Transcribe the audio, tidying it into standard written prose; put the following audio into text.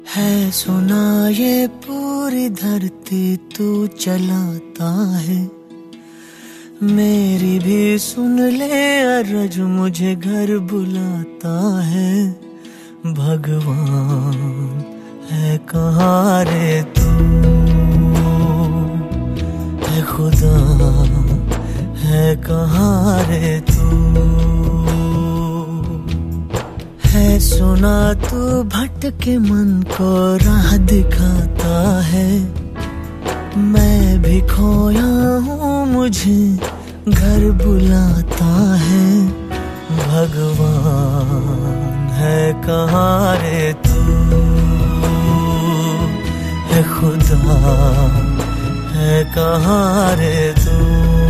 है सुना ये पूरी धरती तू चलाता है, मेरी भी सुन ले अरज मुझे घर बुलाता है। भगवान है कहाँ रे तू, है खुदा है कहाँ रे तू। है सुना तू भटके मन को राह दिखाता है, मैं भी खोया हूँ मुझे घर बुलाता है। भगवान है कहाँ रे तू, है खुदा है कहाँ रे तू।